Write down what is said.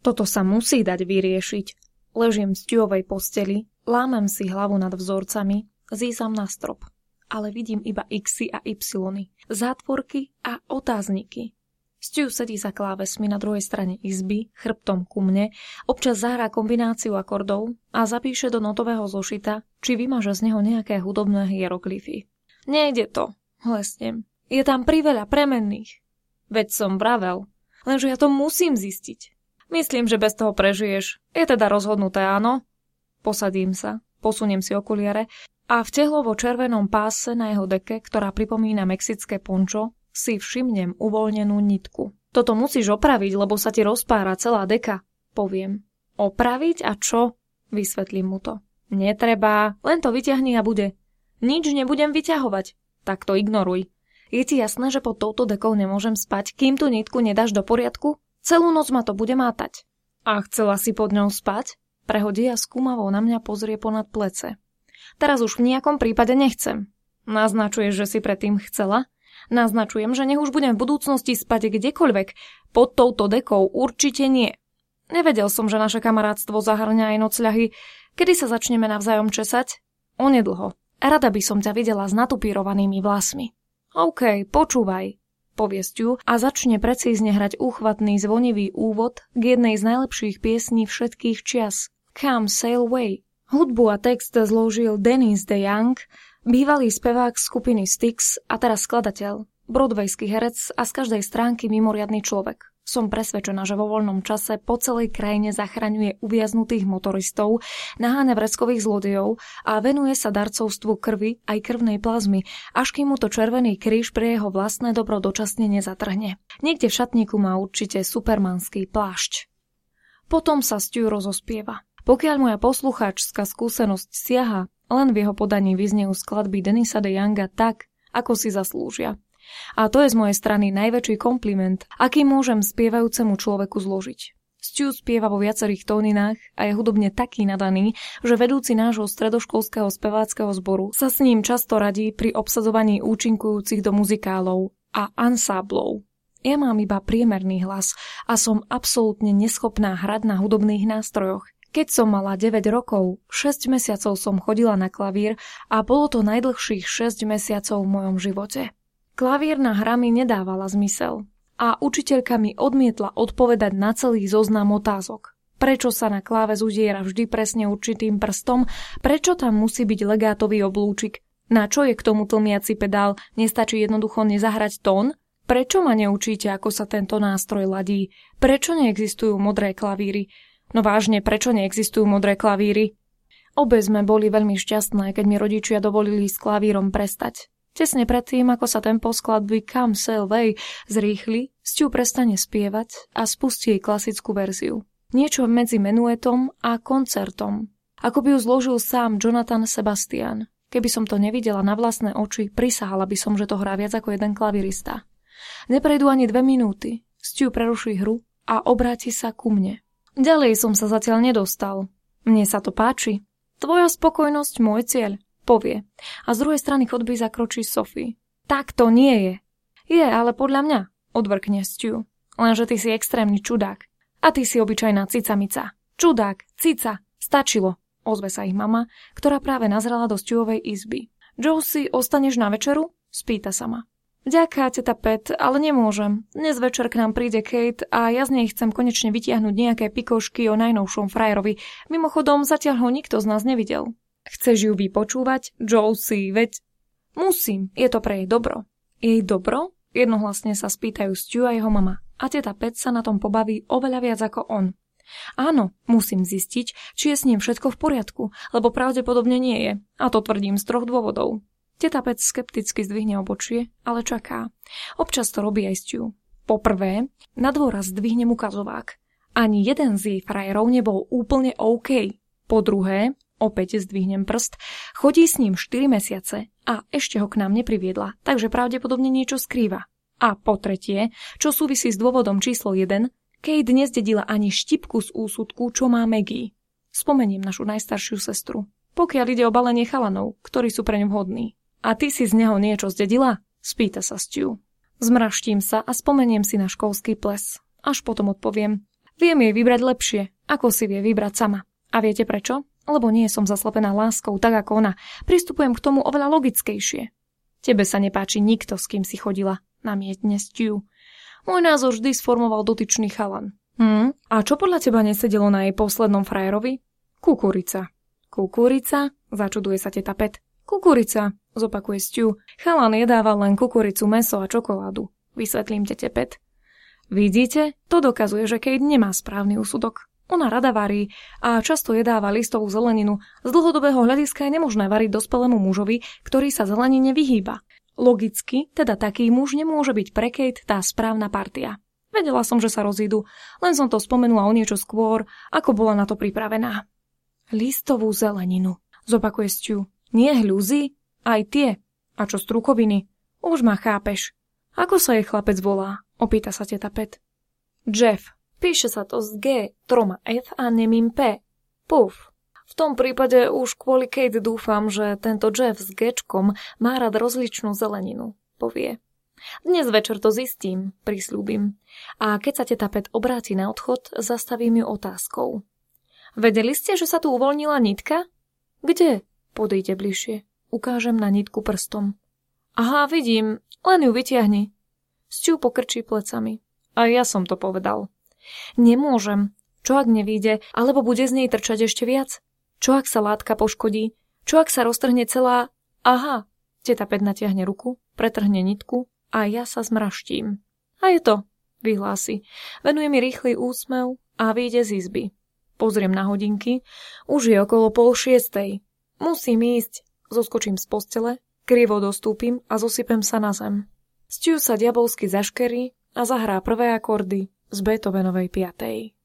Toto sa musí dať vyriešiť. Ležím v Stuovej posteli, lámem si hlavu nad vzorcami, zízam na strop. Ale vidím iba Xy a Y, zátvorky a otázniky. Stu sedí za klávesmi na druhej strane izby, chrbtom ku mne, občas zahrá kombináciu akordov a zapíše do notového zošita, či vymaže z neho nejaké hudobné hieroglyfy. Nejde to, hlesnem. Je tam priveľa premenných. Veď som vravel, lenže ja to musím zistiť. Myslím, že bez toho prežiješ. Je teda rozhodnuté, áno? Posadím sa, posuniem si okuliare a v tehlovo-červenom páse na jeho deke, ktorá pripomína mexické pončo, si všimnem uvoľnenú nitku. Toto musíš opraviť, lebo sa ti rozpára celá deka, poviem. Opraviť a čo? Vysvetlím mu to. Netreba, len to vyťahni a bude. Nič nebudem vyťahovať. Tak to ignoruj. Je ti jasné, že pod touto dekou nemôžem spať, kým tú nitku nedáš do poriadku? Celú noc ma to bude mátať. A chcela si pod ňou spať? Prehodí a skúmavo na mňa pozrie ponad plece. Teraz už v nejakom prípade nechcem. Naznačuješ, že si predtým chcela? Naznačujem, že nech už budem v budúcnosti spať kdekoľvek. Pod touto dekou určite nie. Nevedel som, že naše kamarátstvo zahrňa aj nocľahy. Kedy sa začneme navzájom česať? Onedlho. Rada by som ťa videla s natupírovanými vlasmi. OK, počúvaj, povie Stu a začne precízne hrať úchvatný zvonivý úvod k jednej z najlepších piesní všetkých čias. Come Sail Away. Hudbu a text zložil Dennis DeYoung, bývalý spevák skupiny Styx a teraz skladateľ, broadwayský herec a z každej stránky mimoriadny človek. Som presvedčená, že vo voľnom čase po celej krajine zachraňuje uviaznutých motoristov, naháňa vreckových zlodejov a venuje sa darcovstvu krvi aj krvnej plazmy, až kým mu to Červený kríž pre jeho vlastné dobro dočasne nezatrhne. Niekde v šatníku má určite supermanský plášť. Potom sa Stu rozospieva. Pokiaľ moja poslucháčska skúsenosť siaha, len v jeho podaní vyznejú skladby Dennisa DeYounga tak, ako si zaslúžia. A to je z mojej strany najväčší kompliment, aký môžem spievajúcemu človeku zložiť. Stu spieva vo viacerých tóninách a je hudobne taký nadaný, že vedúci nášho stredoškolského speváckeho zboru sa s ním často radí pri obsadzovaní účinkujúcich do muzikálov a ansáblov. Ja mám iba priemerný hlas a som absolútne neschopná hrať na hudobných nástrojoch. Keď som mala 9 rokov, 6 mesiacov som chodila na klavír a bolo to najdlhších 6 mesiacov v mojom živote. Klavírna hra mi nedávala zmysel a učiteľka mi odmietla odpovedať na celý zoznam otázok. Prečo sa na kláves udiera vždy presne určitým prstom? Prečo tam musí byť legátový oblúčik? Na čo je k tomu tlmiaci pedál? Nestačí jednoducho nezahrať tón? Prečo ma neučíte, ako sa tento nástroj ladí? Prečo neexistujú modré klavíry? No vážne, prečo neexistujú modré klavíry? Obe sme boli veľmi šťastné, keď mi rodičia dovolili s klavírom prestať. Tesne predtým, ako sa tempo skladby Come Sail Away zrýchli, Stu prestane spievať a spustí jej klasickú verziu. Niečo medzi menuetom a koncertom. Ako by ju zložil sám Jonathan Sebastian. Keby som to nevidela na vlastné oči, prisahala by som, že to hrá viac ako jeden klavirista. Neprejdú ani 2 minúty. Stu preruší hru a obráti sa ku mne. Ďalej som sa zatiaľ nedostal. Mne sa to páči. Tvoja spokojnosť, môj cieľ, povie. A z druhej strany chodby zakročí Sophie. Tak to nie je. Je, ale podľa mňa, odvrkne Stu. Lenže ty si extrémny čudák. A ty si obyčajná cicamica. Čudák, cica, stačilo, ozve sa ich mama, ktorá práve nazrela do Stuovej izby. Josie, ostaneš na večeru? Spýta sa ma. Ďaká, teta Pet, ale nemôžem. Dnes večer k nám príde Kate a ja z nej chcem konečne vytiahnuť nejaké pikošky o najnovšom frajerovi. Mimochodom, zatiaľ ho nikto z nás nevidel. Chceš ju vypočúvať, Josie, veď... Musím, je to pre jej dobro. Jej dobro? Jednohlasne sa spýtajú Stu a jeho mama. A teta Pet sa na tom pobaví oveľa viac ako on. Áno, musím zistiť, či je s ním všetko v poriadku, lebo pravdepodobne nie je. A to tvrdím z 3 dôvodov. Teta Pet skepticky zdvihne obočie, ale čaká. Občas to robí aj Stu. Poprvé, na dôraz zdvihnem ukazovák. Ani jeden z jej frajerov nebol úplne OK. Po druhé, opäť zdvihnem prst, chodí s ním 4 mesiace a ešte ho k nám nepriviedla, takže pravdepodobne niečo skrýva. A po tretie, čo súvisí s dôvodom číslo 1, Kate nezdedila ani štipku z úsudku, čo má Maggie. Spomeniem našu najstaršiu sestru. Pokiaľ ide o balenie chalanov, ktorí sú pre ňu vhodní. A ty si z neho niečo zdedila? Spýta sa Stu. Zmraštím sa a spomeniem si na školský ples. Až potom odpoviem. Viem jej vybrať lepšie, ako si vie vybrať sama. A viete prečo? Lebo nie som zaslepená láskou, tak ako ona. Pristupujem k tomu oveľa logickejšie. Tebe sa nepáči nikto, s kým si chodila, namietne Stu. Môj názor vždy sformoval dotyčný chalan. A čo podľa teba nesedelo na jej poslednom frajerovi? Kukurica. Kukurica? Začuduje sa teta Pet. Kukurica, zopakuje Stu. Chalan jedával len kukuricu, mäso a čokoládu. Vysvetlím tete Pet. Vidíte? To dokazuje, že Kate nemá správny úsudok. Ona rada varí a často jedáva listovú zeleninu. Z dlhodobého hľadiska je nemožné variť dospelému mužovi, ktorý sa zelenine vyhýba. Logicky, teda taký muž nemôže byť pre Kate tá správna partia. Vedela som, že sa rozídu, len som to spomenula o niečo skôr, ako bola na to pripravená. Listovú zeleninu, zopakuje Stu. Nie hľuzy? Aj tie. A čo strukoviny? Už ma chápeš. Ako sa jej chlapec volá? Opýta sa teta Pet. Jeff. Píše sa to z G, 3 F a nemým P. Puf. V tom prípade už kvôli Kate dúfam, že tento Jeff s Gčkom má rád rozličnú zeleninu, povie. Dnes večer to zistím, prisľúbim. A keď sa teta Pet obráti na odchod, zastavím ju otázkou. Vedeli ste, že sa tu uvoľnila nitka? Kde? Podejte bližšie. Ukážem na nitku prstom. Aha, vidím, len ju vytiahni. Stu pokrčí plecami. A ja som to povedal. Nemôžem. Čo ak nevíde, alebo bude z nej trčať ešte viac? Čo ak sa látka poškodí? Čo ak sa roztrhne celá... Aha, teta Pet natiahne ruku, pretrhne nitku a ja sa zmraštím. A je to, vyhlási. Venuje mi rýchly úsmev a vyjde z izby. Pozriem na hodinky. Už je okolo 5:30. Musím ísť. Zoskočím z postele, krivo dostúpim a zosypem sa na zem. Stu sa diabolsky zaškerí a zahrá prvé akordy z Beethovenovej 5.